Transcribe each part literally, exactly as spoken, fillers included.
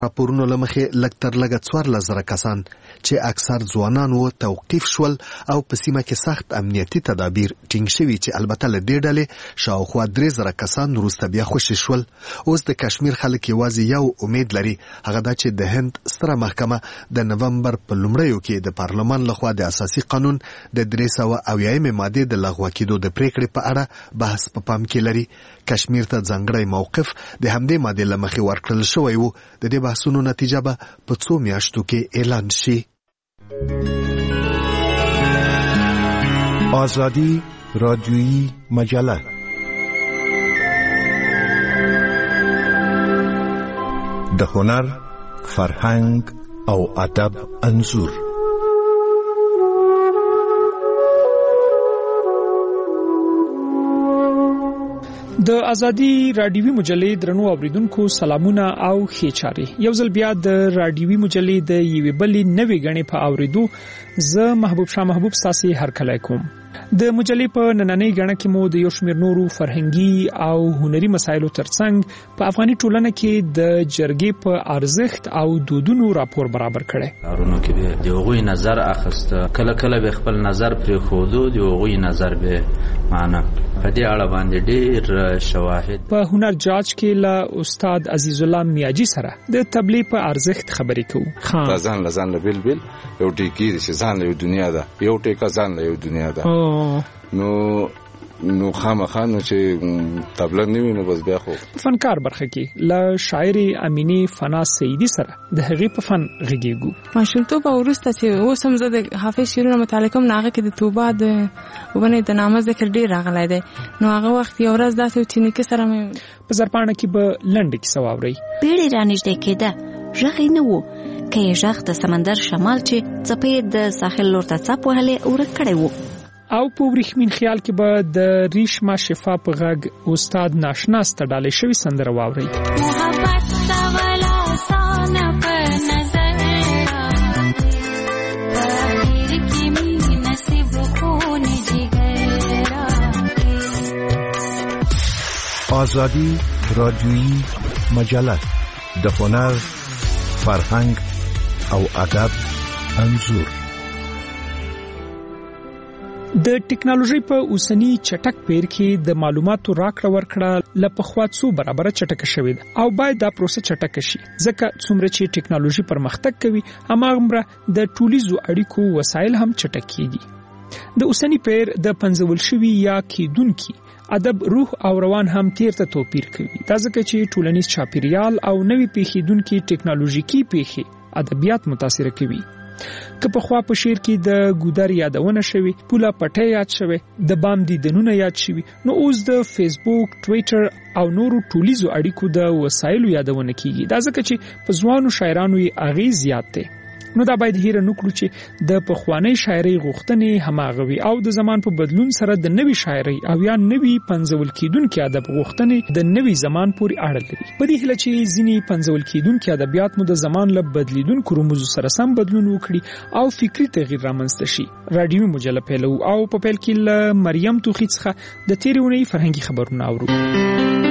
راپورونو له مخې لږ تر لږه څوارلس زره کسان چې اکثر ځوانان وو توقیف شول او په سیمه کې سخت امنیتي تدابیر ټینګ شوي چې البته له دې ډلې شاوخوا درې زره کسان وروسته بیا خوشي شول. اوس د کشمیر خلک یوازې یو امید لري، هغه دا چې د هند ستره محکمه د نومبر په لومړیو کې د پارلمان لخوا د اساسي قانون د درې سوه اویایمې مادې د لغوه کېدو د پریکړې په اړه بحث په پام کې لري. کشمیر ته ځانګړی موقف د همدې مادې له مخې ورکړل شوی و. د دې بحثونو نتیجه به په څو میاشتو کې اعلان شي. آزادی رادیویی مجله د هنر، فرهنګ او ادب انځور. د ازادي رادیوي مجلې درنو اوریدونکو سلامونه او ښه چاري. یو ځل بیا د رادیوي مجلې د یوې بلې نوې غنې په اوریدو زه محبوب شاه محبوب تاسو هر کله کوم. د مجلې په نننۍ غنه کې مو د یو شمېر نورو فرهنګي او هنري مسایلو ترڅنګ په افغاني ټولنه کې د جرګې په ارزښت او دودونو راپور برابر کړي. کارونو کې د هغوی نظر اخیسته، کله کله به خپل نظر پرې خوده، د هغوی نظر به معنا په دې اړه باندې ډېر شواهد. په هنر جاج کې له استاد عزیز الله میاجي سره د تبلیغ په ارزښت خبرې کوو. ځان لزان له بل بل یو ټیکی چې ځان له دنیا ده، یو ټیکا ځان له دنیا ده. نو نو خامخا نو چې تبلیغ نه ویني بس بیا خو فنکار برخه کې له شاعر امینی فنا سیدی سره د هغې په فن غږیږو. ماشومتوب وروسته چې اوس هم زه د حافظ شعرونه مطالعه کوم، ناغه کې د توبه د ونه د نامه ذکر ډیر راغلی دی. نو هغه وخت یو ورځ داسې چې نیکه سره مې په زرپاڼه کې به لنډه کیسه واورئ. بیړۍ رانږدې کېده، غږ یې نه و که یې غږ د سمندر شمال چې څپې د ساحل لور ته څپ وهلې ورک کړی و. او په ورېښمین خیال کې به د ریشما شفا په غږ استاد ناشناس ته ډالۍ شوی سندره واورئ. محبت سوالا سانه په نظر بغیر کی می نصیب خون جگرا. آزادی رادیویی مجله د هنر، فرهنګ او ادب انځور. د ټکنالوژي په اوسنی چټک پیر کې د معلوماتو راکړه ورکړه ل پخوا څو برابر چټک شوې ده او باید دا پروسه چټک شي، ځکه څومره چې ټکنالوژي پرمختګ کوي هماغومره د ټولیزو اړیکو وسایل هم چټک کیږي. د اوسنی پیر د پنځول شوی یا کیدونکي ادب روح او روان هم تیر ته توپیر کوي. دا ځکه چې ټولنیز چاپیریال او نوي پیښیدونکي ټکنالوژیکي پیښې ادبیات متاثر کوي. که په خوا په شعر کې د ګودر یادونه شوي، پوله پټه یاد شوي، د بام دیدنونه یاد شوي، نو اوس د فیسبوک، ټویټر او نورو ټولیزو اړیکو د وسایلو یادونه کیږي. دا ځکه چې په ځوانو شاعرانو یې اغیز زیات دی. نو دا باید هیره نکړو چې د پخوانی شاعرۍ غوښتنې هماغه وي او د زمان په بدلون سره د نوي شاعرۍ او یا نوي پنځول کیدونکو ادب غوښتنې د نوي زمان پورې اړه لري. په دې هیله چې ځینې پنځول کیدونکو ادبیات مو د زمان له بدلیدونکو رموزو سره سم بدلون وکړي او فکری تغییر رامنځته شي. رادیو مجله پیلو او په پیل کې له مریم توخی څخه د تیرې اونۍ فرهنګي خبرونه اورو.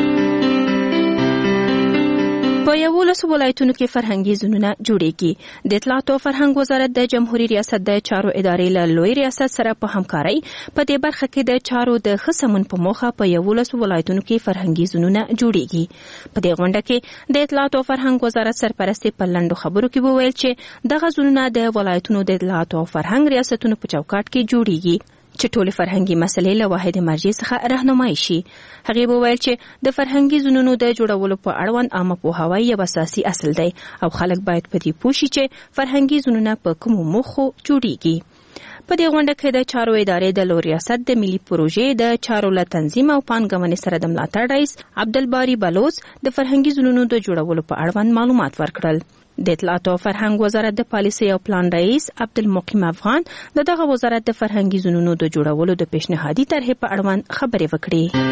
په یولسو ولایتونو کې فرهنګي زونونه جوړیږي. د اطلاعات او فرهنګ وزارت د جمهوریت ریاست د چارو ادارې له لوی ریاست سره په همکارۍ په دې برخه کې د چارو د ښه سمون په موخه په یولسو ولایتونو کې فرهنګي زونونه جوړیږي. په دې غونډه کې د اطلاعات او فرهنګ وزارت سرپرست په لنډو خبرو کې وویل چې دغه زونونه د ولایتونو د اطلاعات او فرهنګ ریاستونو په چوکاټ کې جوړیږي چې ټول فرهنګي مسلې له واحد مرجع څخه راهنمایي شي. هغه وویل چې د فرهنګي زونونو د جوړولو په اړوند عامه پوهاوی یو اساسي اصل دی او خلک باید په دې پوه شي چې فرهنګي زونونه په کوم موخو جوړیږي. په دې غونډه کې د چارو ادارې د لوی ریاست د ملي پروژې د چارو له تنظیم او پانګونې سره د ملاتړ رئیس عبدالباری بلوچ د فرهنګي زونونو د جوړولو په اړوند معلومات ورکړل. د اطلاعات او فرهنګ وزارت د پالیسي او پلان رئیس عبدالمقیم افغان د دغه وزارت د فرهنګي زونونو د جوړولو د پیشنهادي طرحې په اړوند خبرې وکړې.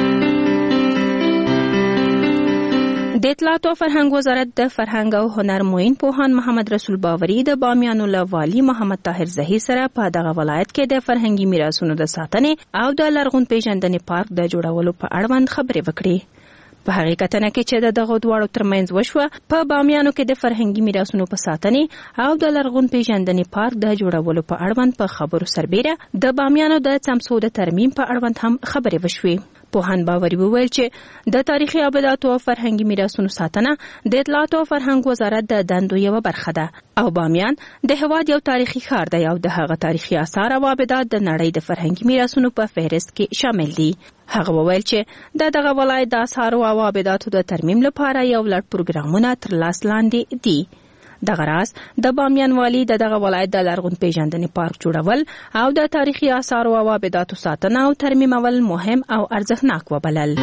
د اطلاعات او فرهنګ وزارت د فرهنګ او هنر معین پوهان محمد رسول باوري د بامیانو له والي محمد طاهر زهیر سره په دغه ولایت کې د فرهنګي میراثونو د ساتنې او د لرغون پیژندنې پارک د جوړولو په اړوند خبرې وکړې. په حقیقتنه کې چې د دغه دواړو ترمنځ وشوه په بامیانو کې د فرهنګي میراثونو په ساتنې او د لرغون پیژندنې پارک د جوړولو په اړوند په خبرو سربېره د بامیانو د څمڅو د ترمیم په اړوند هم خبرې وشوې. پوهان باوري وویل چې د تاریخي ابداتو او فرهنګي میراثونو ساتنه د اطلاعات او فرهنګ وزارت د دندو یوه برخه ده او بامیان د هېواد یو تاریخي ښار دی او د هغه تاریخي آثار او ابدات د نړۍ د فرهنګي میراثونو په فهرست کې شامل دي. هغه وویل چې د دغه ولایت د آثار او ابداتو د ترمیم لپاره یو لړ پروګرامونه تر لاس لاندې دي. دغه راز د بامیان والی د دغه ولایت د لرغون پیژندنې پارک جوړول او د تاریخي آثار او ابداتو ساتنه او ترمیمول مهم او ارزښتناک وبلل.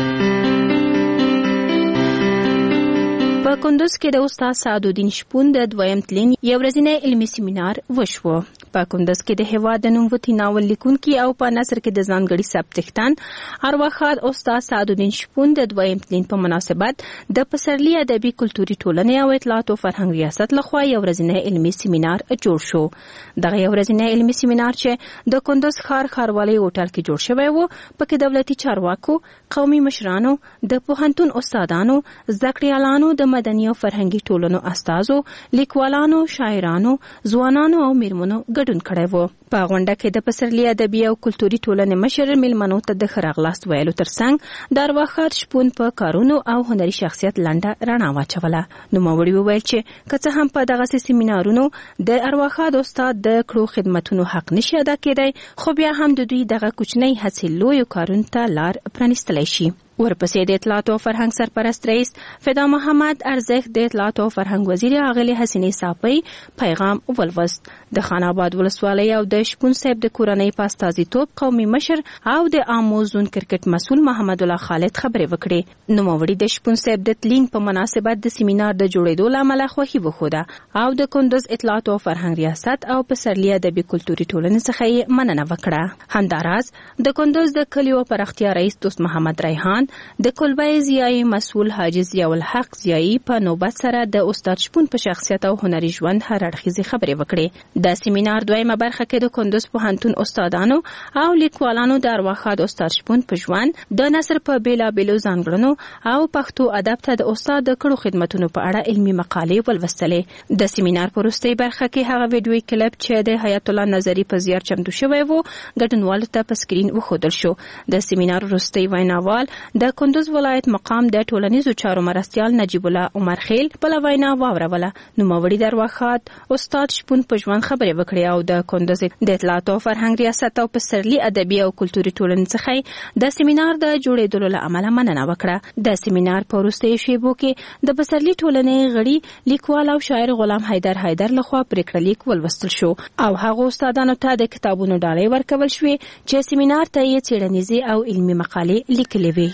په کندوز کې د استاد سعدالدین شپون د دویم تلین یو ورځنی علمي سیمینار وشو. په کندوز کې د هېواد د نوموتی ناول لیکونکي او په نثر کې د ځانګړي ثبتښتن ارواښاد استاد سعدالدین شپون د دویم تلین په مناسبت د پسرلي ادبي کلتوري ټولنې او اطلاعات او فرهنګ ریاست لخوا یو ورځنی علمي سیمینار جوړ شو. دغه یو ورځنی علمي سیمینار چې د کندوز ښار ښاروالۍ هوټل کې جوړ شوی و پکې دولتي چارواکو، قومي مشرانو، د پوهنتون استادانو، زده کړیالانو، د مدني او فرهنګي ټولنو استازو، لیکوالانو، شاعرانو، ځوانانو او میرمنو ګډون کړی و. په غونډه کې د پسرلي ادبي او کلتوري ټولنې مشر میلمنو ته د ښه راغلاست ویلو ترڅنګ د ارواښاد شپون په کارونو او هنري شخصیت لنډه رڼا واچوله. نوموړي وویل چې که څه هم په دغسې سیمینارونو د ارواښاد استاد د کړو خدمتونو حق نشي ادا کېدی، خو بیا هم د دوی دغه کوچنۍ هڅې لویو کارونو ته لار پرانیستلی شي. ورپسې د اطلاعات او فرهنګ سرپرست رئیس فدا محمد ارزښت د اطلاعات او فرهنګ وزیر اغلې حسینې صافۍ پیغام ولوست. د خان آباد ولسوالۍ او د شپون صاحب د کورنۍ په استازیتوب قومي مشر او د عامو زون کرکټ مسؤل محمد الله خالد خبرې وکړې. نوموړي د شپون صاحب د تلین په مناسبت د سیمینار د جوړېدو له امله خوښي وښوده او د کندوز اطلاعات او فرهنګ ریاست او پسرلي ادبي کلتوري ټولنې څخه یې مننه وکړه. همداراز د کندوز د کلیو پراختیا رئیس دوست محمد ریحان، د کلبای ضیائی مسؤل حاجی ضیاء الحق ضیائی په نوبت سره د استاد شپون په شخصیت او هنري ژوند هر اړخیزې خبرې وکړې. د سیمینار دویمه برخه کې د کندوز پوهنتون استادانو او لیکوالانو د ارواښاد استاد شپون په ژوند، د نثر په بیلابیلو ځانګړنو او پښتو ادب ته د استاد د کړو خدمتونو په اړه علمي مقالې ولوستلې. د سیمینار په وروستۍ برخه کې هغه ویډیوي کلیپ چې د حیات الله نظري په زیار چمتو شوی و ګډونوالو ته په سکرین وښودل شو. د سیمینار وروستۍ ویناوال د کندوز ولایت مقام د ټولنیزو چارو مرستیال نجیب الله عمر خیل بله وینا واوروله. نوموړي د ارواښاد استاد شپون په ژوند خبرې وکړې او د کندوز د اطلاعات او فرهنګ ریاست او پسرلي ادبي او کلتوري ټولنې څخه د سیمینار د جوړېدلو له امله مننه وکړه. د سیمینار په وروستیو شیبو کې د پسرلي ټولنې غړي لیکوال او شاعر غلام حیدر حیدر لخوا پریکړه لیک ولوستل شو او هغو استادانو ته د کتابونو ډالۍ ورکول شوې چې سیمینار ته یې څېړنیزې او علمي مقالې لیکلې وې.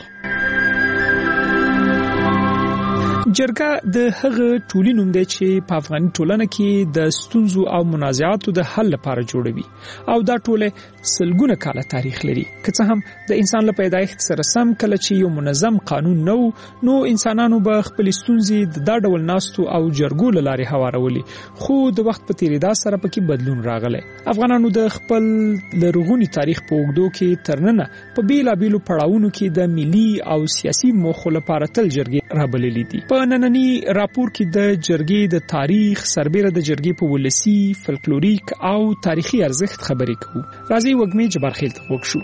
جرګه د هغه ټولي نوم دی چې په افغاني ټولنه کې د ستونزو او منازعاتو د حل لپاره جوړوي او دا ټوله سلګونه کاله تاریخ لري. که څه هم د انسان له پیدایښت سره سم کله چې یو منظم قانون نو نو انسانانو به خپل ستونزې د دا ډول ناستو او جرګو له لارې هوارولي، خو د وخت په تیریدا سره پکې بدلون راغلی. افغانانو د خپل لرغوني تاریخ په اوږدو کې تر ننه په بیلابیلو پړاوونو کې د ملي او سیاسي موخو لپاره تل جرګې رابللې دي. په نننی راپور کې د جرګې د تاریخ سربېره د جرګې په ولسی، فلکلوریک او تاریخي ارزښت خبرې کوو. راځي وګمې جبارخیل ته وګورو.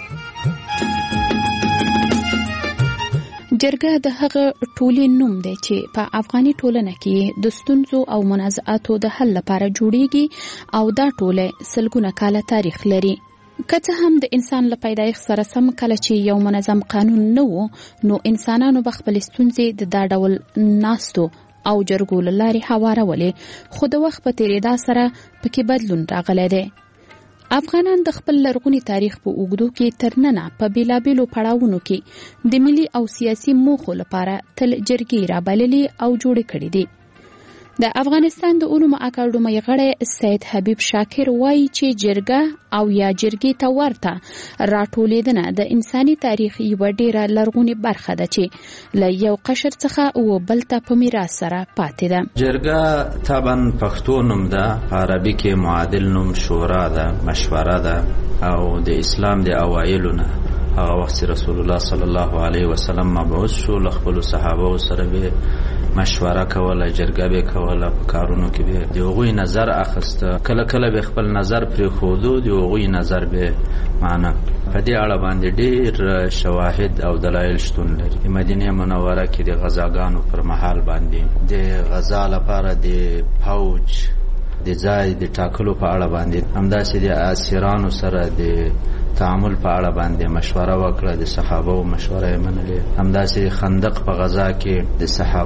جرګه د هغه ټولي نوم دی چې په افغاني ټولنه کې د ستونزو او منازعاتو د حل لپاره جوړیږي او دا ټوله سلګونه کاله تاریخ لري. که څه هم د انسان له پیدایښت سره سم کله چې یو منظم قانون نه و نو انسانانو به خپل ستونزې د دا ډول ناستو او جرګو له لارې هوارولې، خو د وخت په تیریدا سره پکې بدلون راغلی دی. افغانان د خپل لرغوني تاریخ په اوږدو کې تر ننه په بیلابیلو پړاوونو کې د ملي او سیاسي موخو لپاره تل جرګې رابللې او جوړې کړې دي. د افغانستان د علومو اکاډمۍ غړی سید حبیب شاکر وایي چې جرګه او یا جرګې ته ورته راټولېدنه د انساني تاریخ یوه ډېره لرغونې برخه ده چې له یو قشر څخه و بل ته په میراث سره پاتې ده. جرګه طبعا پښتو نوم ده، په عربي کې معادل نوم شورا ده، مشوره ده او د اسلام د اوایلو نه هغه وخت رسول الله صلی الله علیه وسلم مبعوث شو، له خپلو صحابه سره به مشوره کوله، جرګه به کوله، په کارونو کې به د هغوی نظر اخیسته، کله کله به خپل نظر پرېښودو، د هغوی نظر به معنا. په دې اړه باندې ډېر شواهد او دلایل شتون لري. مدینه منوره کې د غزاګانو پر مهال باندې د غزا لپاره د فوج د ځای د ټاکلو په اړه باندې، همداسې د اسیرانو سره د تعامل په اړه باندې مشوره وکړه، د صحابه مشوره یې منلې. همداسې خندق په غزا کې د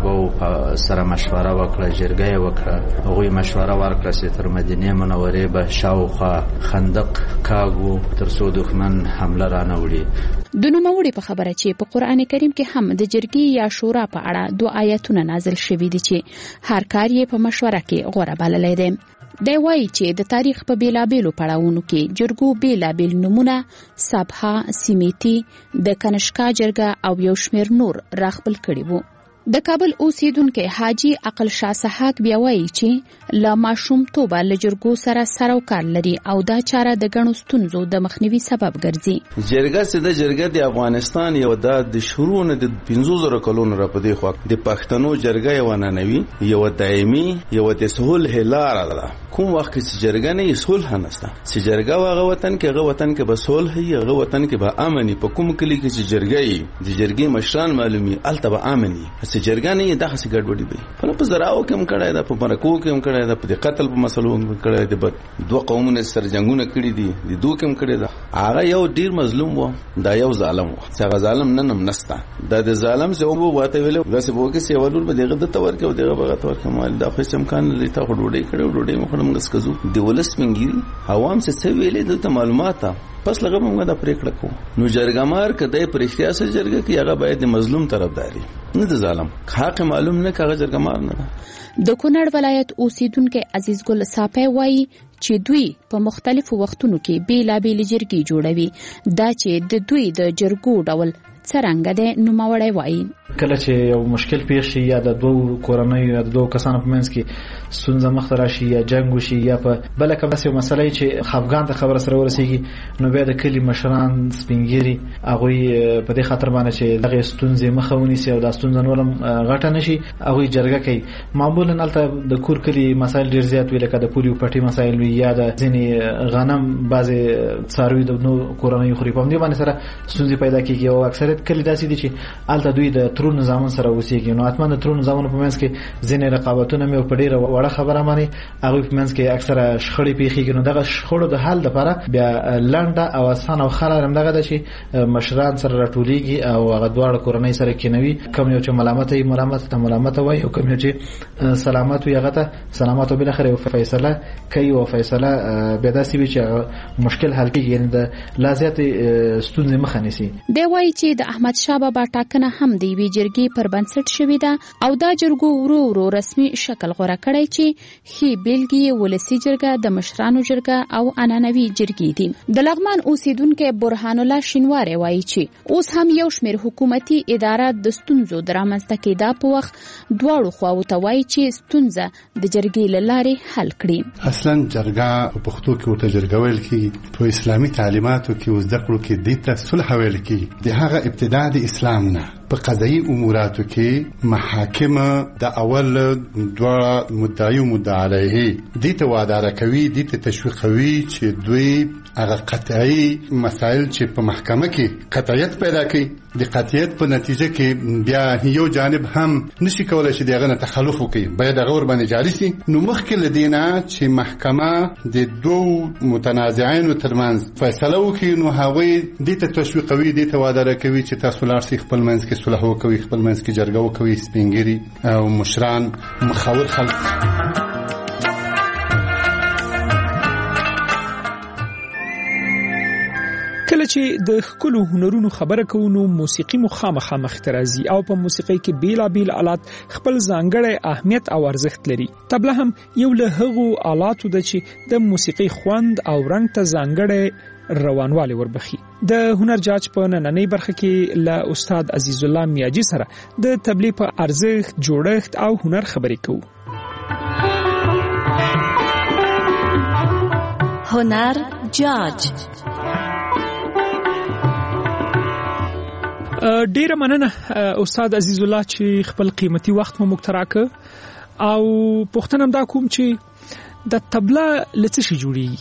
صحابه سره مشوره وکړه، جرګه یې وکړه، هغوی مشوره ورکړه چې تر مدینې منورې به شاوخوا خندق کاږو تر څو دښمن حمله رانه وړي. د نوموړي په خبره چې په قرآن کریم کې هم د جرګې یا شورا په اړه دوه آیتونه نازل شوي دي چې هر کار یې په مشوره کې غوره بللی دی. دی وایي چې د تاریخ په بیلابیلو پړاوونو کې جرګو بیلابیل نومونه، سبها، سیمیتی، د کنشکا جرګه او یو شمېر نور راخپل کړي وو. د کابل اوسیدونکو حاجی عقل شاه سحاق بیا وایي چې له ماشومتوبه له جرګو سره سره کار لري او دا چاره د ګڼو ستونزو د مخنیوي سبب ګرځي. جرګه چې د جرګه د افغانستان یو د شروع نه د پنځه زره کلونو را پدې خو د پښتنو جرګه یو ننوي یو دایمي یو د سهول هلار ده. کوم وخت چې جرګه نه صلح نهسته، چې جرګه واغه وطن کې هغه وطن کې به صلح هي، هغه وطن کې به امني. په کوم کلی کې چې جرګه یې د جرګې مشران معلومي الته به امني، چې جرګه نه دغه څه ګډوډي وي. په په زراو کې هم کړای دا، په مرکو کې هم کړای دا، په قتل په مسلو هم کړای دی. په دوه قومونو سره جنگونه کړی دي، د دوه کې هم کړی دا. هغه یو ډیر مظلوم و، دا یو ظالم و. څنګه ظالم نن هم نستا، دا د ظالم څه وو واته ویل دا څه وو کې سی ولور به دغه د تور کې او دغه بغه تور کې مال دا خو امکان لري ته وډوډي کړو، وډوډي مخ هم غسکزو د ولس منګيري عوام څه ویلې د معلومات پس لږه موږ دا پریکړه کوو. نو جرګمار کده پر اختیار سره جرګه کې هغه باید د مظلوم طرفداري نه د ظالم حق معلوم نه کاغه جرګمار نه ده. د کونړ ولایت اوسیدونکو عزیز ګل صافی وایي چې دوی په مختلفو وختونو کې بیلابېل جرګې جوړوي. دا چې د دوی د جرګو ډول څرنګه ده نوموړی وایي. کله چې یو مشکل پیښ شي یا د دوه کورنۍ یا د دوه کسانو په منځ کې ستونزه مخته راشي یا جنگ وشي یا په بل کومه څه مسله چې خفګان ته خبره سره ورسیږي، نو بیا د کلی مشران سپینګيري هغه په دې خاطر باندې چې دغه ستونزې مخه ونیسي او د ستونزې نورم غټه نشي، هغه جرګه کوي. معمولا البته د کور کلی مسایل ډیر زیات وي، لکه د پولیو پټي مسایل وي یا د ځینې غنم بعضي څاروي د نو کورنۍ خوري، په دې باندې سره ستونزې پیدا کیږي. او اکثریت کلی داسې دي چې البته دوی د ترون نظام سره اوسېږي. نو اتمن د ترون نظام په منځ کې ځینې رقابتونه مې په ډیره وړه خبره مانی هغه په منځ کې اکثره شخړې پیښیږي. نو دغه شخړو د حل لپاره بیا لنډه او اسانه او خلاره هم دغه د شي مشران سره راټولېږي او هغه دواړه کورنۍ سره کېنوي. کوم یو چې ملامت ای ملامت ته ملامت وای او کوم یو چې سلامت وي هغه ته سلامت او بل اخر یو فیصله کوي او فیصله به داسې وي چې مشکل حل کیږي، یعنی د لازمات ستونزې مخه نیسي. دی وایي چې د احمد شاه بابا ټاکنه هم دی وی جرګې پر بنسټ شوې ده او دا جرګو ورو ورو رسمي شکل غوړه کړی چې هی بیلګي ولسی جرګه، د مشرانو جرګه او عنعنوي جرګې دي. د لغمان اوسیدونکو برهان الله شینواری وایي چې اوس هم یو شمېر حکومتي ادارات د ستونزو درامسته کېدا په وخت دواړو خواو ته وایي چې ستونزه د جرګې له لارې حل کړي. اصلا جرګه په پښتو کې ورته جرګه ویل کېږي، په اسلامي تعلیماتو کې اوس د کړو کې د ته صلح ویل کېږي. د هغه ابتدا د اسلام نه په قضایي اموراتو کې محاکمه د اول دوه مدعي او مدعی علیه دي ته وادار کوي، دي ته تشویقوي چې دوی هغه قطعي مسائل چې په محکمه کې قطعیت پیدا کوي، د قطعیت په نتیجه کې بیا یو جانب هم نشي کولای چې دغه نه تخلف وکړي، باید هغه ور باندې جاري شي. نو مخکې لدینا چې محکمه د دوه متنازعين ترمنځ فیصله وکړي، نو هغه دي ته تشویقوي، دي ته وادار کوي چې تاسو لار سي خپل منځ کې صلح وکوي، خپل منځ کې جرګه وکوي، سپینګيري او مشران مخاور خلک. کله چې د خپل هنرونو خبره کوو نو موسیقي مخامخه مخترازي او په موسیقي کې بیلابیل آلات خپل ځانګړی اهمیت او ارزښت لري. طبله هم یو له هغو آلاتو ده چې د موسیقي خوند او رنګ ته ځانګړی روانوالی وربخي. د هنر جاج په نننۍ برخه کې له استاد عزیز الله میاجي سره د تبلیغ په ارزښت، جوړښت او هنر خبرې کوو. هنر جاج ډیره مننه استاد عزیز الله چې خپل قیمتي وخت مو مقتراک او پوښتنه دا کوم چې د تبله لڅ شي جوړیږي.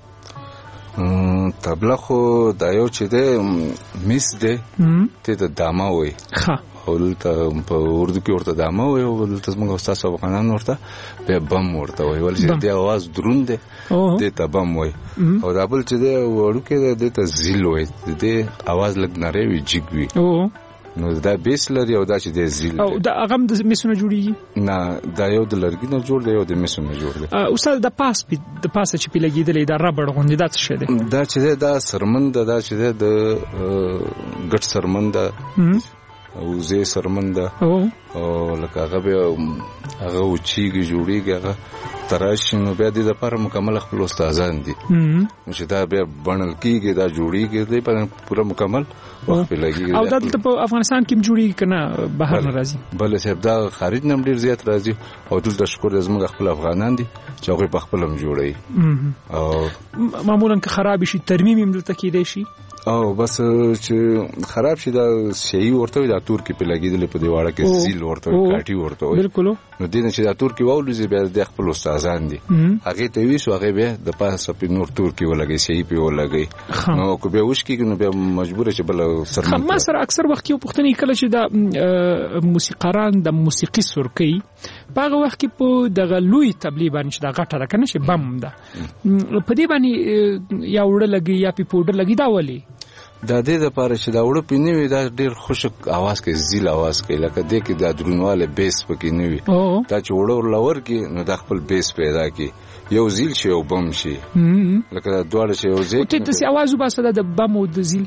تبله خو دا یو چې ده میس ده ته د دامه وي ها ولته په اردو کې ورته دامه وي او ولته موږ استاد صاحب خانان ورته به بم ورته وي ول چې د आवाज دروند ده د ته بم وي او دا بل چې ده وړو کې د ته زیل وي د आवाज لګ نری وي جګ وي نو دا بیس لري او دا چې د زیل او دا هغه د میسونه جوړیږي نه دا یو د لرګي نه جوړ دی او د میسونه جوړ دی. استاد د پاس د پاسه چې پیلګیدلې دا ربړ غوندې دا څه دی؟ دا چې دا سرمند دا چې د ګټ سرمند او زه سرمند او لکه هغه به هغه وچیږي جوړیږي هغه تراشي نو بیا د لپاره مکمل خپل استادان دي چې دا بیا بڼل کیږي دا جوړیږي د په پوره مکمل وخت لګي او دا په افغانستان کې جوړیږي کنه بهر نه راځي بل څه دا خارج نم ډیر زیات راځي او ټول د شکر زموږ خپل افغانان دي چې هغه په خپل هم جوړي او معمولا که خراب شي ترمیم هم دلته کېدای شي او بس چې خراب شي دا شی ورته دا تور کې په لګیدل په دیواله کې زیل ورته کاټي ورته بالکل نو دینه چې دا تور کې واولځي بیا د خپل استادان دي هغه ته ویسو هغه به د پاسه په نور تور کې ولګي شی په ولګي نو کو به وښ کې نو به مجبور چې بل سره ما سره اکثر وخت یو پښتني کله چې د موسیقاران د موسیقي سرکي باغه وخت کې په دغه لوی تبلیغ باندې دا غټه راکنه شي بم ده په دې باندې یا وړه لګي یا په پودر لګي دا ولي دا دې د پاره چې دا وړه پینې وي دا ډېر خوشک आवाज کې زیل आवाज کې لکه دې کې دا درونواله بیس پکې نه وي دا چې وړه لور کې نو د خپل بیس پیدا کی یو زیل شي او بم شي لکه دا دواړه شي او زیل ته د आवाज وباسه د بم او د زیل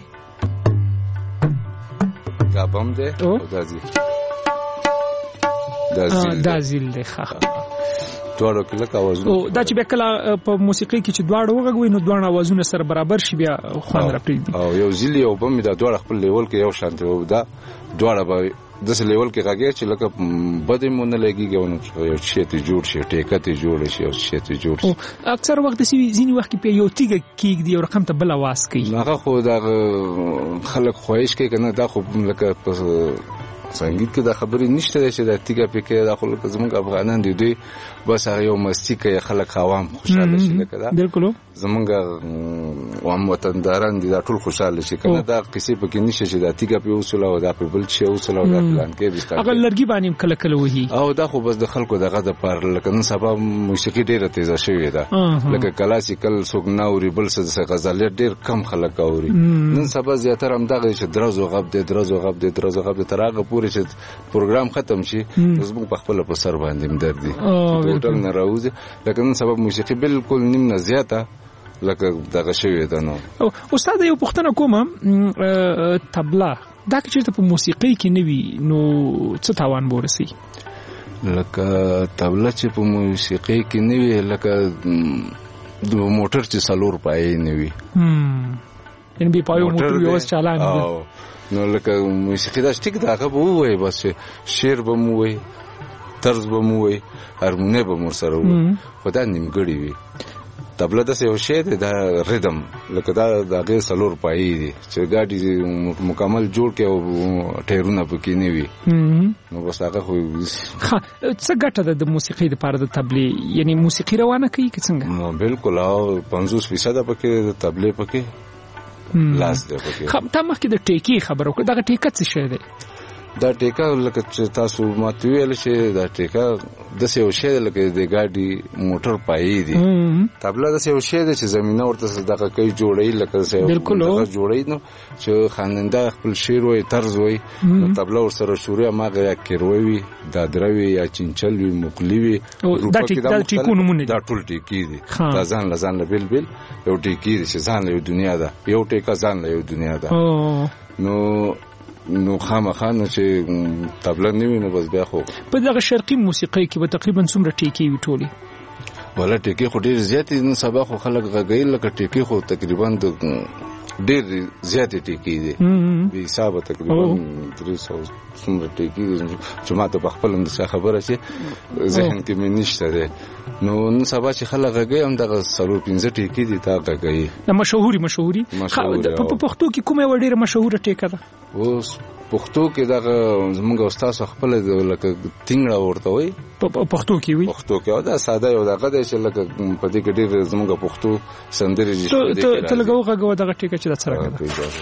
دا بم ده او دا زیل دا زیل دا زیل ده ښه دواړو کې لکه आवाजونه او دا چې بیا کله په موسیقي کې چې دواړه وغږوي نو دواړه आवाजونه سره برابر شي بیا خوند راپریږي او یو زیلی او بم دا دواړه خپل لیول کې یو شانته و دا دواړه به د څه لیول کې راګي چې لکه بده مونږ نه لګيږي نو یو شی ته جوړ شي ټیکه ته جوړ شي او شی ته جوړ شي اکثر وخت سی ځینی وخت کې په یو تیګه کېږي یو رقم ته بل आवाज کوي هغه خو دا خلک خوښ کوي کنه دا خو لکه سنگیت کې دا خبرې نشته چې دا تیګه پکې دا خلک زموږ افغانان دي دوی بس هغه یو مستی کوي خلک عوام خوشاله شي لکه دا بالکل زموږ عوام وطنداران دي دا ټول خوشاله شي کنه دا قصې پکې نشته چې دا تیګه په وسوله او دا په بل شي وسوله او دا پلان کې دي هغه لرګي باندې کله کله وਹੀ او دا خو بس د خلکو دغه د پر لکه نن سبا موسیقي ډیره تیزه شوې ده لکه کلاسیکل سوګناوري بل څه غزل ډیر کم خلک اوري نن سبا زیاتره هم دغه چې درازو غب دي درازو غب دي درازو غب دي ترغه پورې چې پروګرام ختم شي زموږ په خپل په سر باندې مدر دي ټول نه راوځي لکه نن سبا موسیقي بالکل نیم نه زیاته لکه دغه شوی ده نو استاد یو پښتنه کومه تبله دا چې په موسیقي کې نوي نو څه تاوان ورسي لکه تبله چې په موسیقي کې نوي لکه د موټر چې سالور پای نوي هم ان به پایو موټر یو چالان نو لکه موسیقي دا ټیک دا هغه وای بس شعر به مو وای طرز به مو وای هارمونی به مو سره وای خدای نیمګړی وي تبله د څه شی دی دا ریدم لکه دا دغه سلور پای دی چې ګاډي مکمل جوړ کې او ټیرونه پکې نه وي نو بس هغه خو څه ګټه ده د موسیقي لپاره د تبلې یعنی موسیقي روانه کوي که څنګه نو بالکل او پنځوس فیصد پکې د تبلې پکې لاس دی پکې خو تا مخکې د ټیکې خبرو کړه دغه ټیکه څه شی دی دا ټیکا لکه چې تاسو ماته ویل چې دا ټیکا د څه یو شی لکه د ګاډي موټر پای دی تبله د څه یو شی چې زمينه ورته صدقه کوي جوړی لکه څه دغه جوړی نو چې خاننده خپل شعر وای طرز وای تبله ور سره شوري ماغه یا کیروي دا دروي یا چنچل وي مقلی وي دا ټیکو نمونه دا ټول ټیکی دي دا ځان لزان بل بل یو ټیکی دي چې ځان له دنیا ده یو ټیکا ځان له دنیا ده نو نو خامخا نو چې تبله نیوي نو بس بیا خو په دغه شرقي موسیقي کې به تقریبا څومره ټیکي وي ټولي ولا ټیکي خو ډیر زیات نن سبا خو خلک غږی لکه ټیکي خو تقریبا د ډیر زیات ټیکي دي به حساب تقریبا درې سوه څومره ټیکي چې ما ته په خپل د خبره چې ذهن کې مې نشته ده نو نن سبا چې خلک غږی هم دغه سلو پنځه ټیکي دي تا غږی مشهوري مشهوري په پښتو کې کومه وړه مشهوره ټیکه ده اوس پښتو کې دغه زموږ استاد خپل لکه تینګړه ورته وي پښتو کې وي پښتو کې او دا ساده یو دغه دی چې لکه په دې کې ډېر زموږ پښتو سندرې دي ته ته لګو غږو دغه ټیکه چې د سره کړه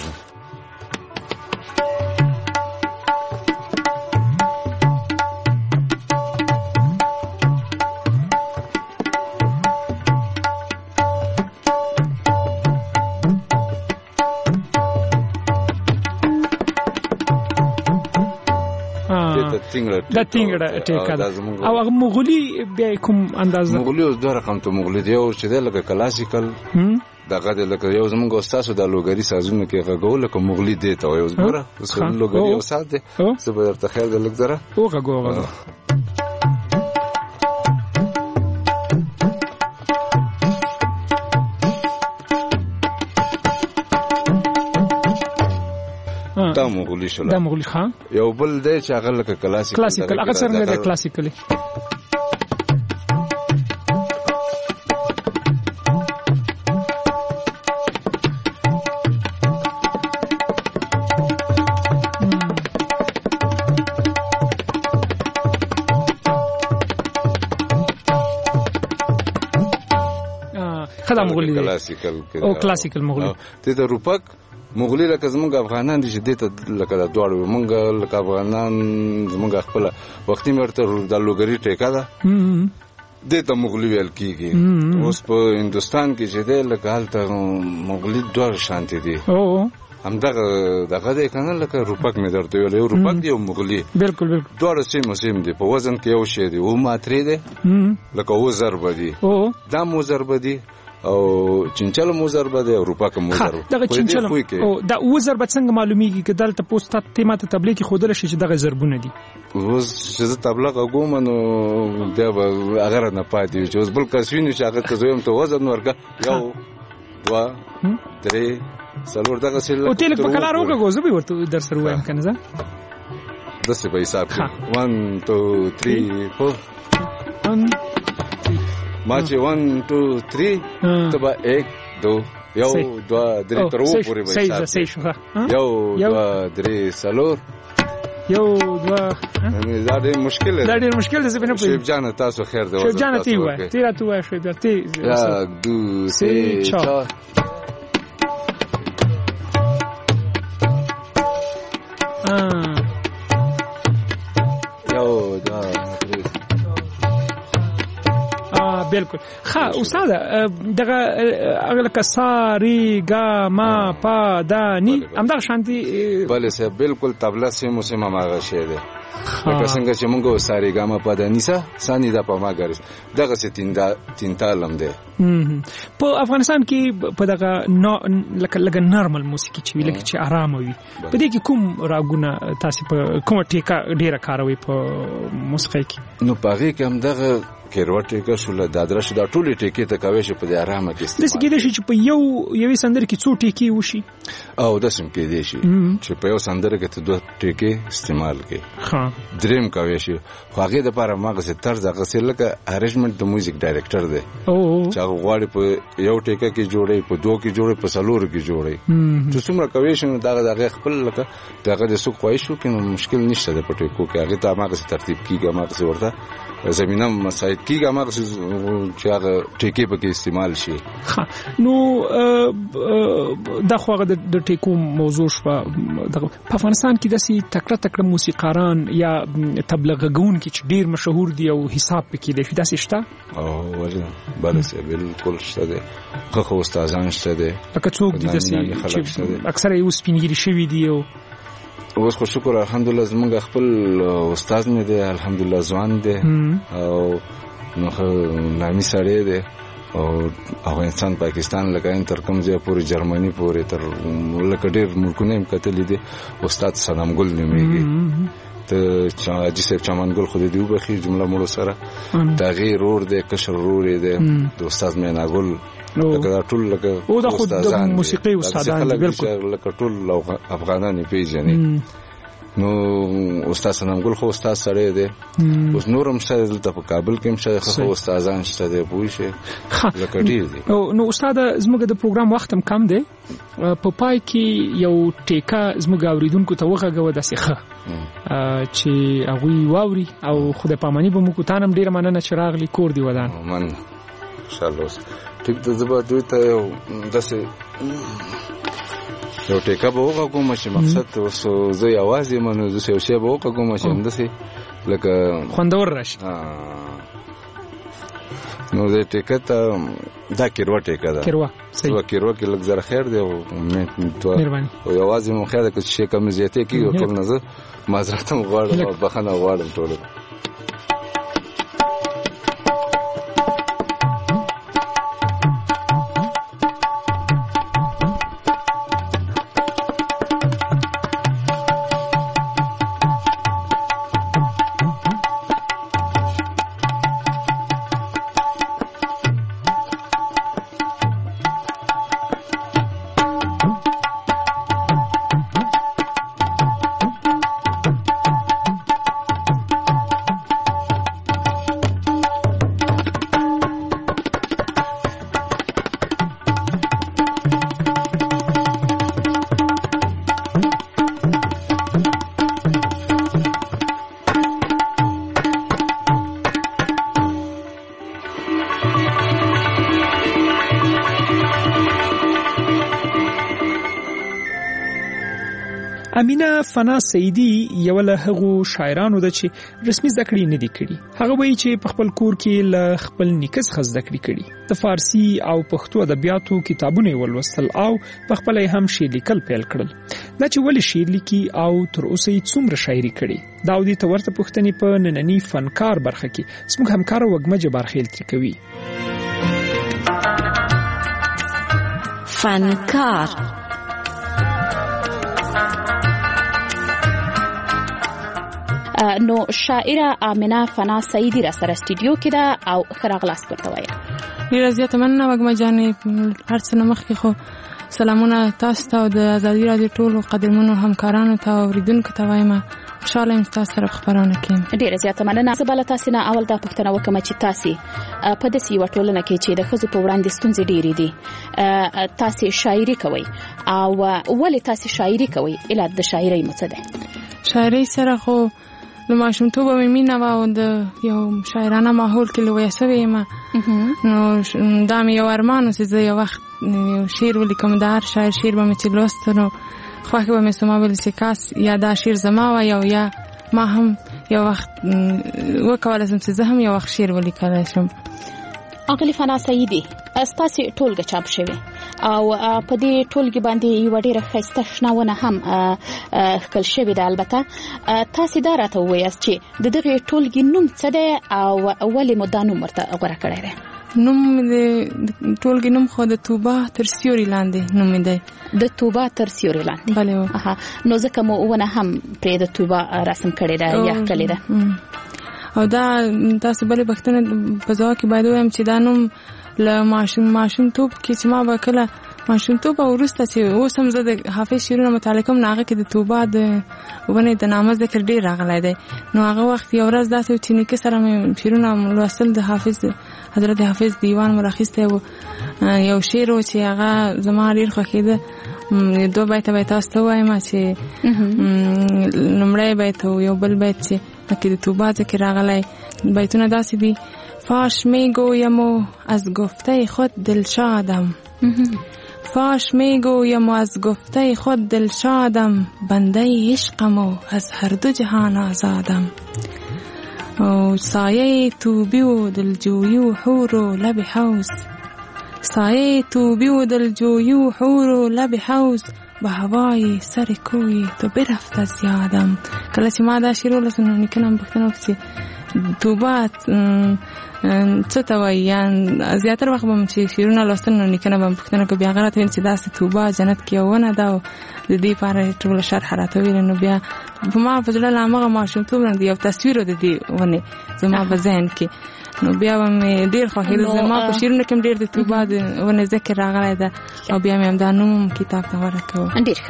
دا تینګړه ټیکه او هغه مغولي بیا کوم انداز مغولي اوس دوه رقم ته مغولي دی او چې لکه کلاسیکل دغه د لکه یو زمونږ استاد د لوګری سازونه کې غږول لکه مغولي دی ته یو زبره اوس لوګری او ساز دی زه به درته خیر د لګ زره او غږو دا مغولي شول دا مغولي خان یو بل دی چې هغه لکه کلاسیکل کلاسیکل هغه څنګه دی کلاسیکلی خدا مغولي کلاسیکل او کلاسیکل مغولي ته د روپک مغولي لکه زمونږ افغانان دي چې دته لکه د دوړو مونږ لکه افغانان زمونږ خپل وختي مرته د لوګری ټیکا ده دته مغولي ویل کیږي اوس په هندستان کې چې ده لکه حالت مغولي دوړ شانتي دي او هم دغه دغه د کنه لکه روپک مې درته ویل یو روپک دی او مغولي بالکل بالکل دوړ سیم سیم دي په وزن کې یو شی دی او ماتري دي لکه و ضرب دي او دا مو ضرب دي او چنچل مو ضرب دي او روپک مو ضرب دغه چنچل او دا و ضرب څنګه معلومیږي چې دلته پوسټ ته تبلیغ خودل شي چې دغه ضربونه دي اوس چې تبلیغ کوم نو دا هغه نه پاتې چې اوس بل کسوینه چې هغه ته زویم ته وزن ورګه یو دوا درې څلور دغه سره او تل په کلار وګورځو زه به ورته در سره وایم کنه زه دسه په حساب کې one two three four ما چې one two three تبا एक दो یو دوا درې تر وو پورې به حساب یو دوا درې څلور یو دوا دا ډېر مشکل دی دا ډېر مشکل دی زه په نه شیب جان تاسو خیر دی شیب جان تی وای تیرا تو وای شیب تی یا دو سه چار یو دا بالکل ها استاد دغه اغله کساری گا ما پا دا نی همدا شانتي بله سه بالکل طبله سیمو سیمه ماغه شه ده لکه څنګه چې موږ ساری گا ما پا دا نیسا سانی دا په ما ګرځ دغه ستین دا تین تالم ده په افغانستان کې په دغه لکه لکه نارمل موسیقي چې لکه چې آرام وي په دې کې کوم راګونه تاسو په کومه ټیکا ډیره کاروي په موسیقي کې نو پاره کې هم دغه کیروټه کې شول د ادرش د ټولې ټیکې ته کوي چې په دې آرامه کې استعمال دي کې چې په یو یوې سندره کې څو ټیکې وشي او د سم کې دي شي چې په یو سندره کې ته دوه ټیکې استعمال کې ها دریم کوي شي خو هغه د لپاره ماغه طرز هغه سره لکه ارینجمنت د میوزیک ډایرکټر دی او چې هغه غواړي په یو ټیکه کې جوړي په دوه کې جوړي په څلور کې جوړي چې څومره کوي شي دا دغه خپل لکه دغه د سوق خوښ شو کې مشکل نشته د پټو کو کې هغه ته ماغه ترتیب کیږي ماغه ورته زمينه مساعد کیږي ماغه چې هغه ټیکې په کې استعمال شي نو دا خو د ټیکو موضوع شو په افغانستان کې د سي تکړه تکړه موسیقاران یا تبلیغون کې چې ډیر مشهور دي او حساب پکې دي دا شته او وجه بل څه بالکل شته دي خو استادان شته دي لکه څوک دي د سي اکثر یو سپینګری شوی دی او اوس خو شکر الحمدلله زموږ خپل استاد مې دی الحمدلله ځوان دی او نو نامي سړی دی او افغانستان پاکستان لکه تر کوم ځای پورې جرمني پورې تر لکه ډېر ملکونه هم کتلې دي استاد صنم ګل نومېږي ته چې صاحب چمن ګل خو دې وبخي جمله مړو سره تغیر ور دی کشر رور دی د استاد مې ناګل لکه ټول لکه او د خود د موسیقي استادان بالکل لکه ټول افغانان پیژني نو استاد سنم ګل خو استاد سره دی اوس نورم شته دلته په کابل کې هم شته خو استادان شته دی پوه شي لکه ډیر دي نو استاد زموږ د پروګرام وخت هم کم دی په پای کې یو ټیکه زموږ اوریدونکو ته وغږوه داسې ښه چې هغوی واوري او خدای پاماني به موږ تانم ډیره مننه چې راغلي کور دی ودان من ان شاء الله ټیک د زبا دوی ته یو داسې یو ټیکه به وغږوم چې مقصد اوس زه یوازې منو زه یو شی به وغږوم چې همداسې لکه خوندور راشي نو د ټیکه ته دا کیروا ټیکه ده کیروا صحیح کیروا کې لږ زره خیر دی او مهرباني او یوازې مو خیر ده چې شي کم زیاتې کیږي ټول نه زه معذرت هم غواړم او بخښنه غواړم ټول امینه فنا سیدی یو له هغو شاعرانو ده چې رسمي زده کړې نه دي کړي. هغه وایي چې په خپل کور کې له خپل نیکه څخه زده کړې کړي. د فارسی او پښتو ادبیاتو کتابونه ولوستل او په خپل هم شعر لیکل پیل کړل. دا چې ولې شعر لیکي او تر اوسه یې څومره شاعري کړي دا د دې ورته پوښتنې په نننی فنکار برخه کې زموږ همکار وګمه جبار خیل تر کوي. فنکار نو شاعره امینه فنا سیدی را سره استودیو کې ده او خراغلاس پرته وایي. ډیره زیاته مننه وګمه جانې هر څه نه مخکې خو سلامونه تاسو ته او د ازادي راډیو ټولو قدرمنو همکارانو ته او اوریدونکو ته وایم خوشاله یم تاسو سره خبرونه کوم. ډیره زیاته مننه. زه بل تاسو نه اول دا پوښتنه وکم چې تاسو په دې یو ټولنه کې چې د ښځو په وړاندې ستونزې ډېرې دي تاسو شاعري کوي او ولې تاسو شاعري کوي علت د شاعرۍ څه ده؟ شاعرۍ سره خو د ماشومتوبه مې مینه وه او د یو شاعرانه ماحول کې لویه سوې یم نو دا مې یو ارمان و چې زه یو وخت یو شعر ولیکم. د هر شاعر شعر به مې چې لوست نو خوښه به مې سوما ویل چې کاس یا دا شعر زما وه او یا ما هم یو وخت وکولی شم چې زه هم یو وخت شعر ولیکلی شم. اغلی فنا سیدی ستاسو ټولګه چاپ شوی او په دې ټولګي باندې یو ډېر ښایسته شناونه هم خپل شوی ده. البته تاسو دا راته وایاست چې د دغه ټولګي نوم څه دی او ولې مو دا نوم ورته غوره کړی دی؟ نوم د ټولګي نوم خو د توبه تر سیوري لاندې نوم دی. د توبه تر سیوري لاندې؟ بله. نو ځکه مو ونه هم پرې د توبه رسم کړی ده یا کړی ده؟ او دا تاسو بلې پوښتنه په ځواب کې باید ووایم چې دا نوم له ماشوم ماشومتوب کې چې ما به کله ماشومتوب وروسته چې اوس هم زه د حافظ شعرونه مطالعه کوم نو هغه کې د توبه د ونې د نامه ذکر ډېر راغلی دی. نو هغه وخت یو ورځ داسې و چې نیکه سره مې شعرونه لوستل د حافظ حضرت حافظ دیوان مو راخیستی و. یو شعر و چې هغه زما ډېر خوښېده. دوه بیته به تاسو ته ووایم چې لومړی بیت و یو بل بیت چې پکې د توبه ذکر راغلی. بیتونه داسې دي: فاش میگویم و از گفته خود دلشادم فاش میگویم و از گفته خود دلشادم بنده عشقم و از هر دو جهان آزادم. و سایه توبی و دلجویی و حور و لب حوض سایه توبی و دلجویی و حور و لب حوض به هوای سر کوی تو برفت از یادم. کله چې ما دا شعر ولوستم نو نیکه نه مې پوښتنه وکړه چې توبه څه ته وایي. زیاتره وخت به م چې شعرونه لوستل نو نیکه نه به مې پوښتنه وکړه بیا هغه راته ویل چې داسې توبه جنت کې یو ونه ده او د دې لپاره ټوله شرح راته ویله. نو بیا په ما په زړه له همغه ماشومتوب نه یو تصویر د دې ونې زما په ذهن کې. نو بیا به مې ډېر خوښېده. زما په شعرونو کې هم ډېر د توبه د ونې ذکر راغلی ده او بیا مې همدا نوم کتاب ته ورکړ. ډېر ښه.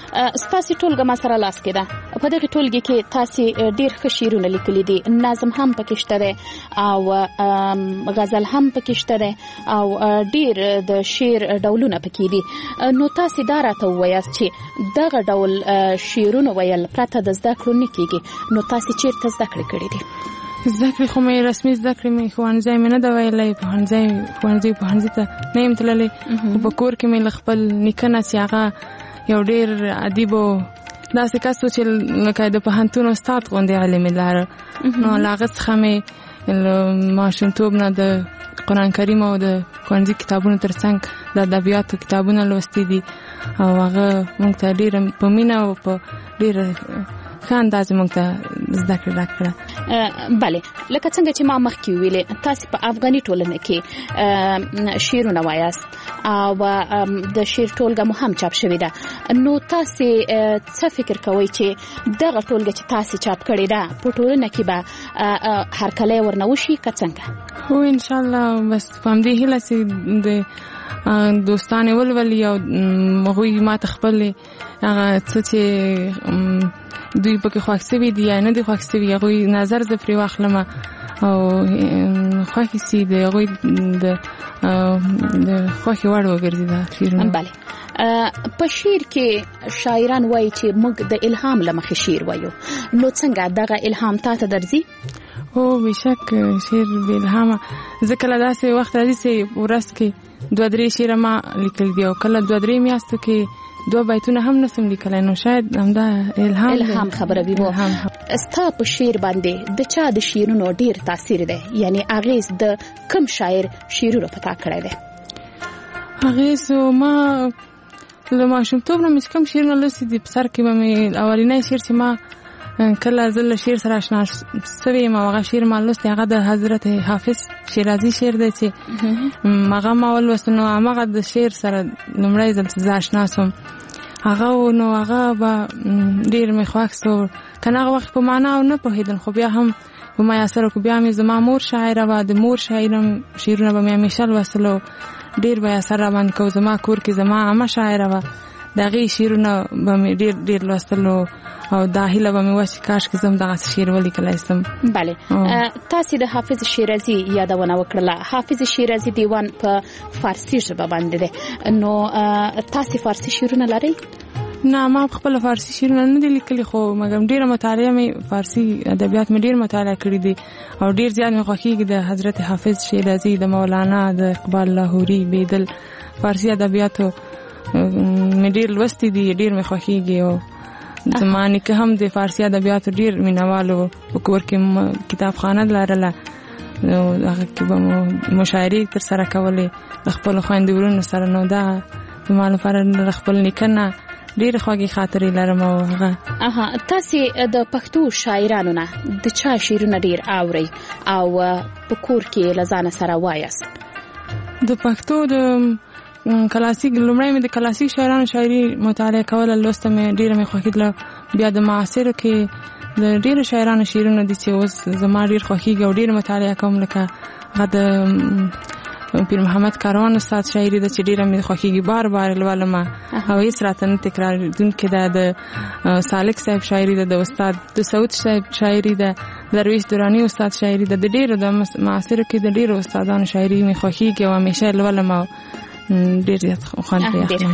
ستاسو ټولګه ما سره لاس کې ده په دغه ټولګي کې تاسو ډیر ښه شعرونه لیکلي دي نظم هم پکې شته ده او غزل هم پکې شته ده او ډیر د شعر ډولونه پکې دي نو تاسو دا راته وایاست چې دغه ډول شعرونه ویل پرته د زده کړو نه کیږي نو تاسو چیرته زده کړې کړې دي زده کړې خو مې رسمي زده کړې مې ښوونځی مې نه ده ویلی پوهنځی ښوونځي پوهنځي ته نه یم تللی خو په کور کې مې له خپل نیکه نه چې هغه یو ډېر ادیب و داسې کس و چې لکه د پوهنتون استاد غوندې علم یې لاره نو له هغه څخه مې له ماشومتوب نه د قرآن کریم او د ښوونځي کتابونو تر څنګ د ادبیاتو کتابونه لوستي دي او هغه موږ ته ډېره په مینه او په ډېره ښه اندازې موږ ته زده کړه راکړه بله لکه څنګه چې ما مخکې ویلې تاسو په افغاني ټولنه کې شعرونه وایاست او د شعر ټولګه مو هم چاپ شوې ده نو تاسو څه فکر کوئ چې دغه ټولګه چې تاسو چاپ کړې ده په ټولنه کې به هرکلی ورنه وشي که څنګه هو انشاءالله بس په همدې هیله چې د دوستانې ولولي او هغوی ما ته خپلې هغه څه چې دوی پکې خوښ شوي دي یا نه دي خوښ شوي هغوی نظر زه پرې واخلم او خوښې سي د هغوی د خوښې وړ وګرځي دا شعرونه بله په شعر کې شاعران وایي چې موږ د الهام له مخې شعر وایو نو څنګه دغه الهام تا ته درځي هو بېشک شعر بې الهامه زه کله داسې وخت راځي چې ورځ کې دوه درې شعره ما لیکل دي او کله دوه درې میاشتو کې دوه بیتونه هم نسم لیکلی نو شاید همدا الهام الهام خبره وي ستا په شعر باندې د چا د شعرونو ډیر تاثیر دی یعنی اغیز د کم شاعر شعرونو په تا کړی دی اغیز ما له ماشومتوب نه مې کوم شعرونه لوستي دي په سر کې به مې اولنی شعر چې ما کله زه له شعر سره اشنا سوی یم او هغه شعر ما لوستی هغه د حضرت حافظ شیرازي شعر دی چې هغه ما ولوست نو هماغه د شعر سره لومړی ځل چې زه اشنا سوم هغه نو هغه به ډېر مې خوښ سو که نه هغه وخت په معنا او نه پوهېدل خو بیا هم په ما اثر وکړو بیا مې زما مور شاعره وه د مور شاعرم شعرونه به مې همیشه لوستل او ډېر به یې اثر راباندې کو زما کور کې زما عمه شاعره وه د هغې شعرونه به مې ډېر ډېر لوستل او دا هیله به مې وه چې کاشکې زه هم دغسې شعر ولیکلی سم بله تاسې د حافظ شیرازي یادونه وکړله حافظ شیرازي دیوان په فارسي ژبه باندې دی نو تاسې فارسي شعرونه لرئ نه ما خپله فارسي شعرونه نه دي لیکلي خو مګر ډېره مطالعه مې فارسي ادبیات مې ډېر مطالعه کړي دي او ډېر زیات مې خوښېږي د حضرت حافظ شیرازي د مولانا د اقبال لاهوري بیدل فارسي ادبیاتو مې ډېر لوستي دي ډېر مې خوښېږي او زما نیکه هم د فارسي ادبیاتو ډېر مینهوال و په کور کې کتابخانه لرله نو هغه کې به مو مشاعرې ترسره کولې د خپلو خویندو ورونو سره نو دا زما لپاره د خپل نیکه نه ډېرې خوږې خاطرې لرم او هغه تاسې د پښتو شاعرانو نه د چا شعرونه ډېر اورئ او په کور کې له ځانه سره وایاست د پښتو د کلاسیک لومړی مې د کلاسیک شاعرانو شاعري مطالعه کوله لوسته مې ډېره مې خوښېدله بیا د معاصرو کې د ډېرو شاعرانو شعرونه دي چې اوس زما ډېر خوښېږي او ډېر مطالعه کوم لکه هغه د پیر محمد کاروان استاد شاعري ده چې ډېره مې خوښېږي بار بار لولم او هېڅ راته نه تکرارېدونکې ده د سالک صاحب شاعري ده د استاد د سعود صاحب شاعري ده درویش دراني استاد شاعري ده د ډېرو د معاصرو کې د ډېرو استادانو شاعري مې خوښېږي او همیشه لولم او ډېر زیات خوند پرې اخلم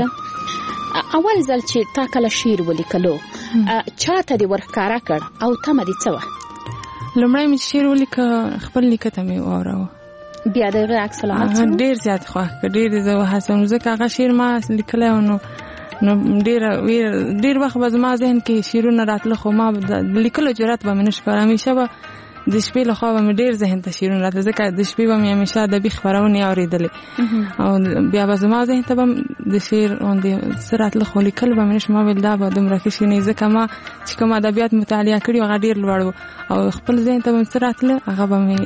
اول ځل چې تا کله شعر ولیکلو چا ته دې ورښکاره کړ او تمه دې څه وه لومړی مې شعر ولیکه خپل نیکه ته مې واوراوه بیا د هغه عکس العمل څه ډېر زیات خوښ کړ ډېر زه وهڅوم ځکه هغه شعر ما لیکلی و نو نو ډېر ډېر وخت به زما ذهن کې شعرونه راتله خو ما د لیکلو جرأت به مې نه شو کولی همیشه به د شپې له خوا به مې ډېر ذهن ته شعرونه راته ځکه د شپې به مې همیشه ادبي خپرونې اورېدلې او بیا به زما ذهن ته به د شعر غوندې څه راتله خو لیکل به مې نه شو ما ویل دا به دومره ښه شي نه ځکه ما چې کوم ادبیات مطالعه کړي هغه ډېر لوړ و او خپل ذهن ته به مې څه راتله هغه به مې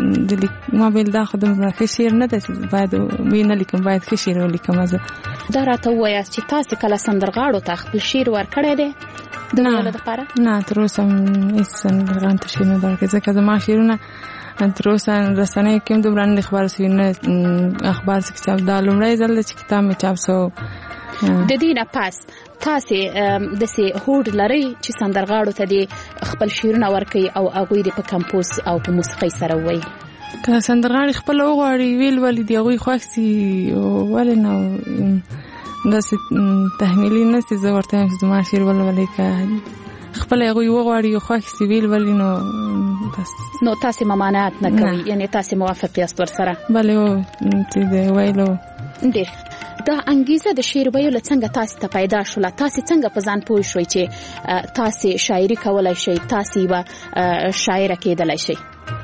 ما ویل دا خو دومره ښه شعر نه ده چې باید ویې نه لیکم باید ښه شعر ولیکم زه دا راته ووایاست چې تاسې کله سندرغاړو ته خپل شعر ورکړی دی د ویلو دپاره نه تر اوسه هېڅ سندرغاړو ته شعر نه درکړی ځکه زما شعرونه تر اوسه رسنیو کې هم دومره نه دي خپاره سوي نه اخبار څه کتاب دا لومړی ځل دی چې کتاب مې چاپ سو د دې نه پس تاسې د سي هوډ لري چې سندرغاړو ته د خپل شعرونه ورکړي او هغوی د په کمپوز او په موسیقۍ سره ووایي؟ که سندرغاړي خپل وغواړي ویل ولې د هغوی خوښ سي ولې نه داسې تحمیلي نه سي. زه ورته وایم چې زما شعر ولولئ، که خپل هغوی وغواړي خوښ سي ویل ولې نو بس. نو تاسې ممانعت نه کوي؟ یعنې تاسې موافق یاست ورسره؟ بلې هو چې د ویلو. ډېر دا انګیزه د شعر ویلو څنګه تاسې ته پیدا شوله؟ تاسې څنګه په ځان پوه شوئ چې تاسې شاعري کولی شئ، تاسې یوه شاعره کېدلی شئ؟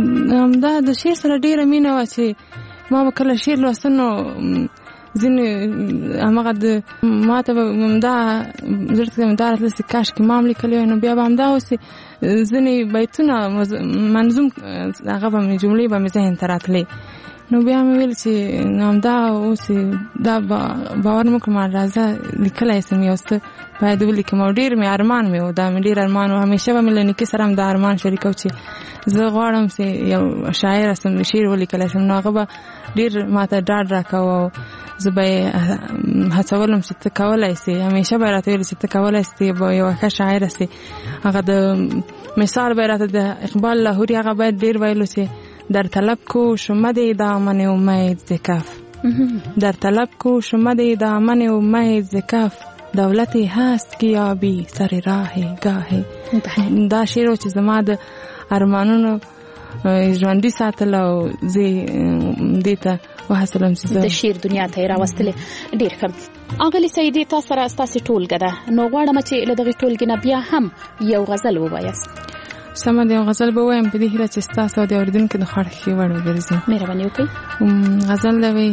دا د شعر سره ډېره مینه وه چې ما به کله شعر لوسته نو ځینې هماغه د ما ته به همدا زړه ته همدا راتله چې کاشکې ما هم لیکلی وای، نو بیا به همدا اوسې ځینې بیتونه منظوم هغه به مې جملې به مې ذهن ته راتلې، نو بیا مې ویل چې همدا اوسې دا باور مې وکړم راځه لیکلی سم یو څه باید ولیکم. او ډېر مې ارمان مې و، دا مې ډېر ارمان و، همیشه به مې له نیکه سره هم دا ارمان شریکو چې زه غواړم چې یو شاعره سم، شعر ولیکلی سم. نو هغه به ډېر ما ته ډاډ راکوه او زه به یې هڅولم چې ته کولی سې، همیشه به یې راته ویل چې ته کولی سې به یوه ښه شاعره سې. هغه د مثال به یې راته د اقبال لاهوري هغه باید ډېر ویلو چې در طلب کو شمد دامن امید ز کف، در طلب کو شمد دامن امید ز کف، دولت هست که یابی سر راه گاهی. دا شعر چې زما د ارمانونو ژوندي ساتل او زه دې ته وهڅولم چې د شعر دنیا ته یې راوستلې. ډېر ښه. اغلې سیدې تا سره ستاسې ټولګه ده، نو غواړم چې له دغې ټولګې نه بیا هم یو غزل ووایاست. سمه ده، یو غزل به ووایم په دې هیله چې ستاسو او د اورېدونکو د خوښې وړ وګرځي. مهرباني وکړئ. غزل ده وایي: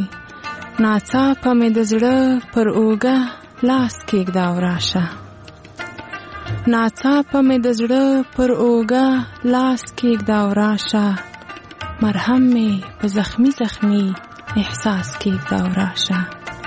ناڅاپه مې د زړه پر اوږه لاس کېږده او راشه، ناڅاپه مې د زړه پر اوږه لاس کېږده او راشه، مرهم مې په زخمی زخمی احساس کېږده او راشه،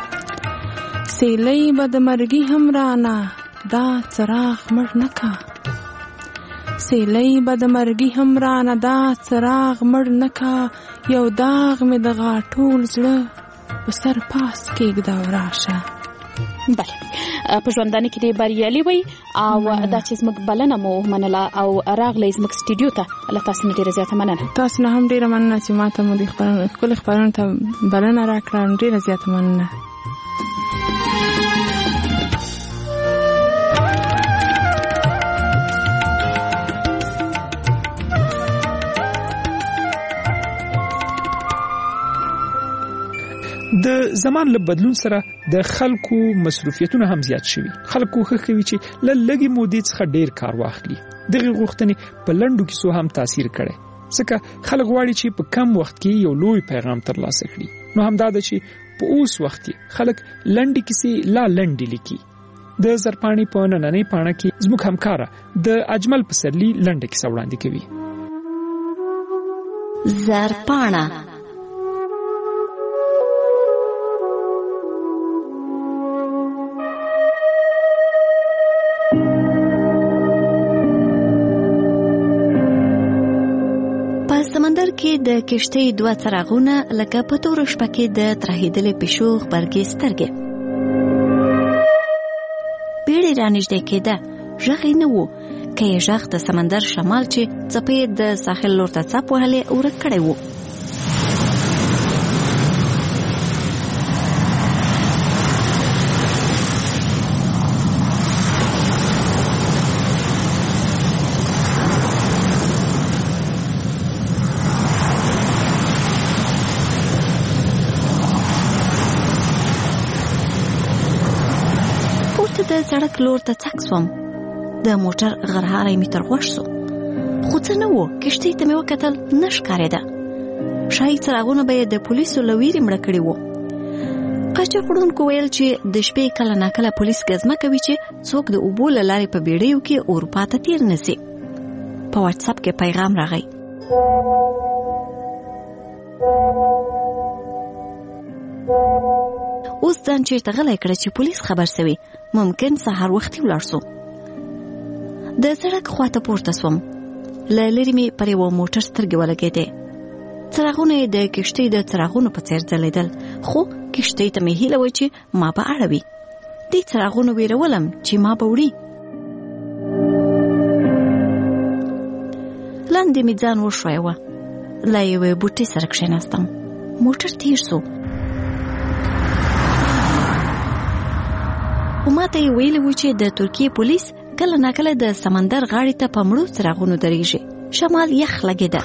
سیلۍ به د مرګي هم رانه دا څراغ مړ نه کا، سیلۍ به د مرګي هم رانه دا څراغ مړ نه کا، یو داغ مې د غاټول زړه په سر پاس کېږده او راشه. بله، په ژوندانه کې دې بریالي وي او دا چې زموږ بلنه مو منله او راغلی زموږ سټوډیو ته، له تاسو نه ډېره زیاته مننه. تاسو نه هم ډېره مننه چې ما ته مو د ښکلې خپرونې ته بلنه راکړه، ډېره زیاته مننه. د زمان له بدلون سره د خلکو مصروفیتونه هم زیات شوي. خلکو ښه کوي چې له لږې مودې څخه ډېر کار واخلي. دغه غوښتنې په لنډو کیسو هم تاثیر کړي، ځکه خلک غواړي چې په کم وخت کې یو لوی پیغام ترلاسه کړي. نو همدا ده چې په اوس وخت کې خلک لنډې کیسې لا لنډې لیکي. د زرپاڼې په نننۍ پاڼه کې زموږ همکاره د اجمل پسرلي لنډه کیسه وړاندې کوي. زرپاڼه سمندر کې د کشتۍ دوه څراغونه لکه په توره شپه کې د ترهېدلې پیشو غبرګې سترګې. بیړۍ رانږدې کېده، غږ یې نه و، که یې غږ د سمندر شمال چې څپې د ساحل لور ته څپ وهلې ورک کړی و. د سړک لور ته څک سوم، د موټر غرهاری مې تر غوږ سو، خو څه نه و، کشتۍ ته مې وکتل، نه ښکارېده. ښایي څراغونه به یې د پولیسو له ویرې مړه کړي وو. قاچاقړونکو ویل چې د شپې کله ناکله پولیس ګزمه کوي چې څوک د اوبو له لارې په بیړیو کې اروپا ته تیر نه سي. په واټساپ کې پیغام راغی: اوس ځان چېرته غلی کړه چې پولیس خبر سوي، ممکن سهار وختي ولاړ سو. د سړک خواته پورته سوم، له لرې مې پر یوه موټر سترګې ولګېدې. څراغونه یې د کشتۍ د څراغونو په څېر ځلېدل، خو کشتۍ ته مې هیله وه چې ما به اړوي. دې څراغونو ویرولم چې ما به وړي. لاندې مې ځان وښویوه، له یوې بوټۍ سره کښېناستم. موټر تېر سو. خو ما ته یې ویلي وو چې د ترکیې پولیس کله ناکله د سمندر غاړې ته په مړو څراغونو درېږي. شمال یخ لګېده.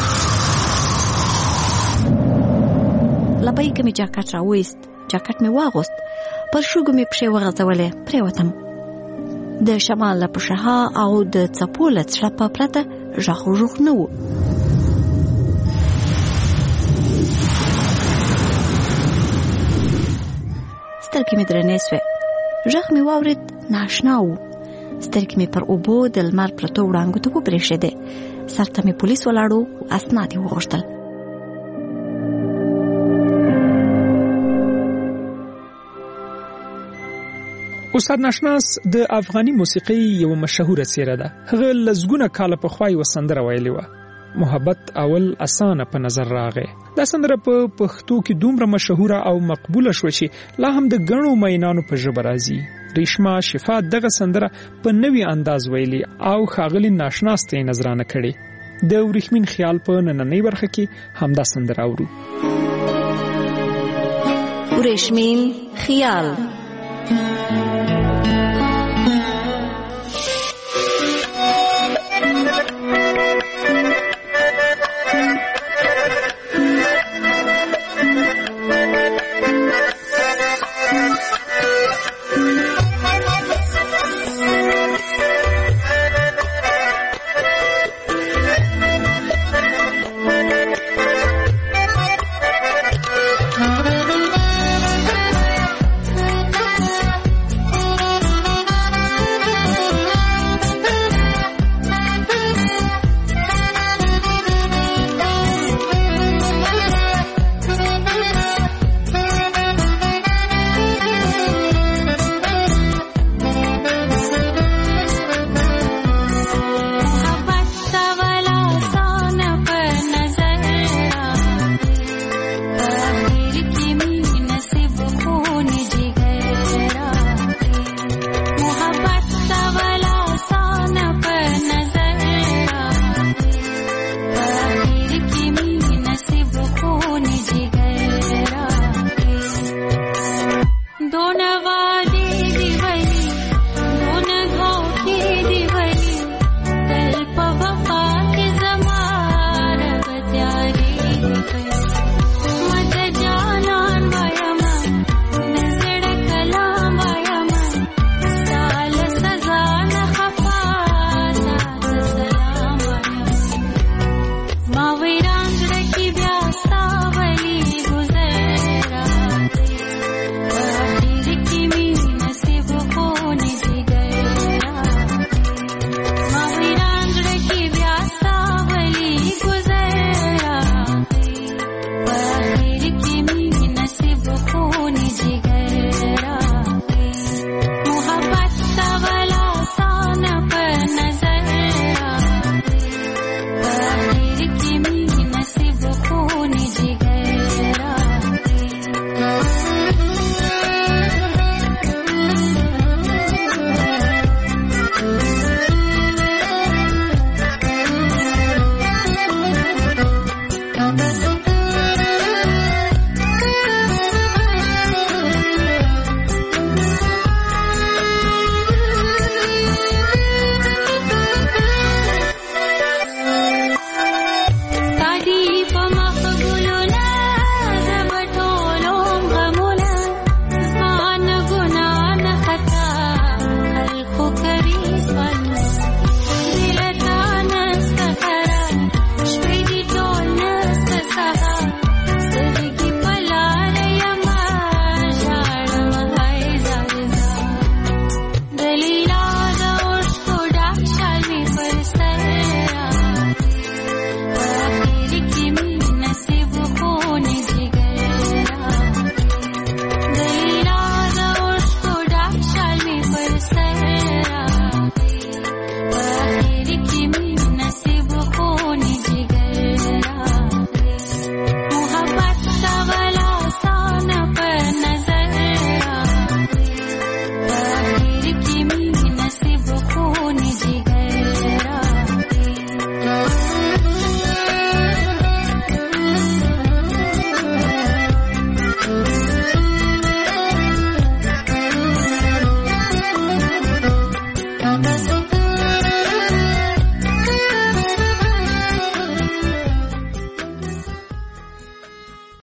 له بیکه مې جاکټ راوایست. جاکټ مې واغوست. پر شوګو مې پښې وغځولې. پرېوتم. د شمال له پشها او د څپو له څړپه پرته غږ وږوغ نه و. سترګې مې درنې سوې. غږ مې واورېد، ناشنا و. سترګې مې پر اوبو د لمر پرتو وړانګو ته وبرېښېدې. سر ته مې پولیس ولاړو. اسناد یې وغوښتل. استاد ناشناس د افغاني موسیقۍ یو مشهوره څیره ده. هغه لزګونه کاله پخوا یوه سندره ویلې وه، محبت اول اسانه په نظر راغی. دا سندره په پښتو کې دومره مشهوره او مقبوله شوه چې لا هم د ګڼو مینانو په ژبه راځي. ریشما شفا دغه سندره په نوي انداز ویلي او ښاغلي ناشناس ته یې نظرانه کړې. د وریښمین خیال په نننۍ برخه کې همدا سندره اورو. وریښمین خیال. نصیب خون جگر